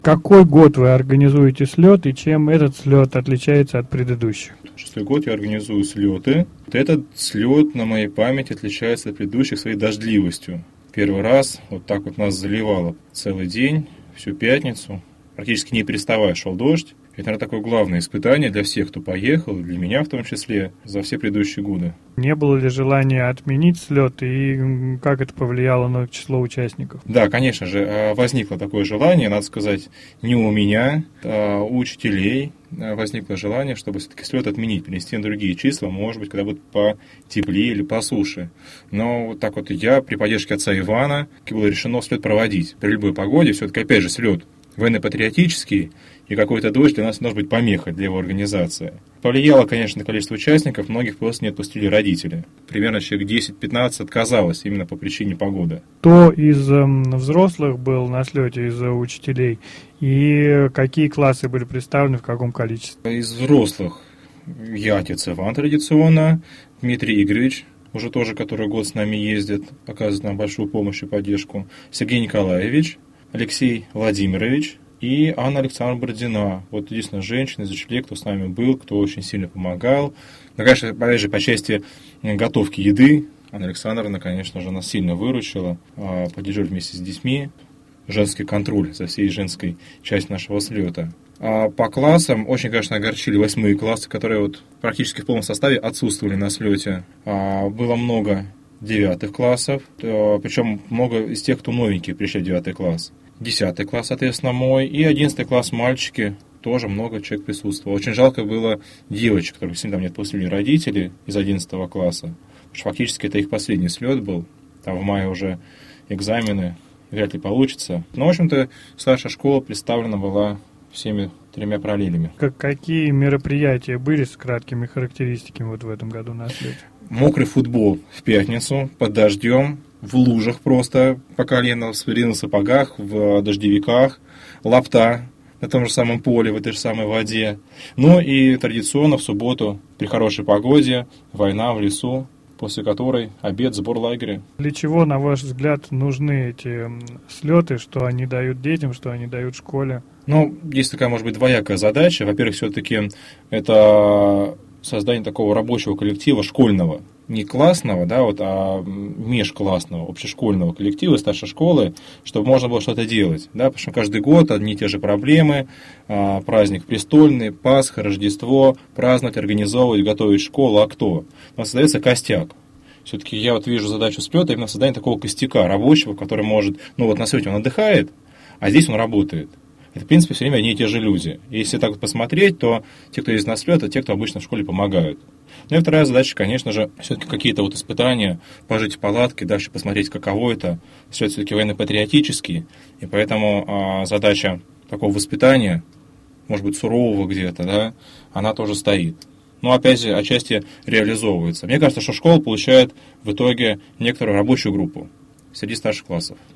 Какой год вы организуете слет и чем этот слет отличается от предыдущих? Шестой год я организую слеты. Этот слет на моей памяти отличается от предыдущих своей дождливостью. Первый раз вот так вот нас заливало целый день, всю пятницу. Практически не переставая шел дождь. Это, наверное, такое главное испытание для всех, кто поехал, для меня в том числе, за все предыдущие годы. Не было ли желания отменить слет и как это повлияло на число участников? Да, конечно же, возникло такое желание, надо сказать, не у меня, а у учителей возникло желание, чтобы все-таки слет отменить, перенести на другие числа, может быть, когда будет потеплее или по суше. Но вот так вот я при поддержке отца Ивана было решено слет проводить. При любой погоде все-таки, опять же, слет военно-патриотический, и какой-то дождь для нас может быть помехой для его организации. Повлияло, конечно, на количество участников, многих просто не отпустили родители. Примерно человек 10-15 отказалось именно по причине погоды. Кто из взрослых был на слете из учителей и какие классы были представлены, в каком количестве? Из взрослых я отец Иван традиционно, Дмитрий Игоревич, уже тоже который год с нами ездит, оказывает нам большую помощь и поддержку, Сергей Николаевич, Алексей Владимирович и Анна Александровна Бородина. Вот единственная женщина из учителей, кто с нами был, кто очень сильно помогал. Но, конечно, опять же, по части готовки еды, Анна Александровна, конечно же, нас сильно выручила, поддерживали вместе с детьми женский контроль за всей женской частью нашего слета. А по классам очень, конечно, огорчили 8 классы, которые вот практически в полном составе отсутствовали на слете. Было много 9 классов, причем много из тех, кто новенькие пришли в 9 класс. 10 класс, соответственно, мой, и 11 класс мальчики, тоже много человек присутствовало. Очень жалко было девочек, которых сильно там не отпустили родители из 11 класса, потому что фактически это их последний слет был, там в мае уже экзамены, вряд ли получится. Но, в общем-то, старшая школа представлена была всеми 3 параллелями. Какие мероприятия были с краткими характеристиками вот в этом году на слете? Мокрый футбол в пятницу, под дождем, в лужах просто по колено, в спортивных сапогах, в дождевиках, лапта на том же самом поле, в этой же самой воде. Ну и традиционно в субботу при хорошей погоде война в лесу, после которой обед, сбор лагеря. Для чего, на ваш взгляд, нужны эти слеты, что они дают детям, что они дают школе? Ну, есть такая, может быть, двоякая задача. Во-первых, все-таки это создание такого рабочего коллектива школьного. Не классного, да, вот, а межклассного, общешкольного коллектива старшей школы, чтобы можно было что-то делать. Да, потому что каждый год одни и те же проблемы, праздник престольный, Пасха, Рождество, праздновать, организовывать, готовить школу, а кто? У нас создается костяк. Все-таки я вот вижу задачу слета именно создание такого костяка рабочего, который может, ну вот на слете он отдыхает, а здесь он работает. Это, в принципе, все время одни и те же люди. И если так вот посмотреть, то те, кто ездит на слет, это те, кто обычно в школе помогают. Ну и вторая задача, конечно же, все-таки какие-то вот испытания, пожить в палатке, дальше посмотреть, каково это. Слет все-таки военно-патриотический, и поэтому задача такого воспитания, может быть, сурового где-то, да, она тоже стоит. Но, опять же, отчасти реализовывается. Мне кажется, что школа получает в итоге некоторую рабочую группу среди старших классов.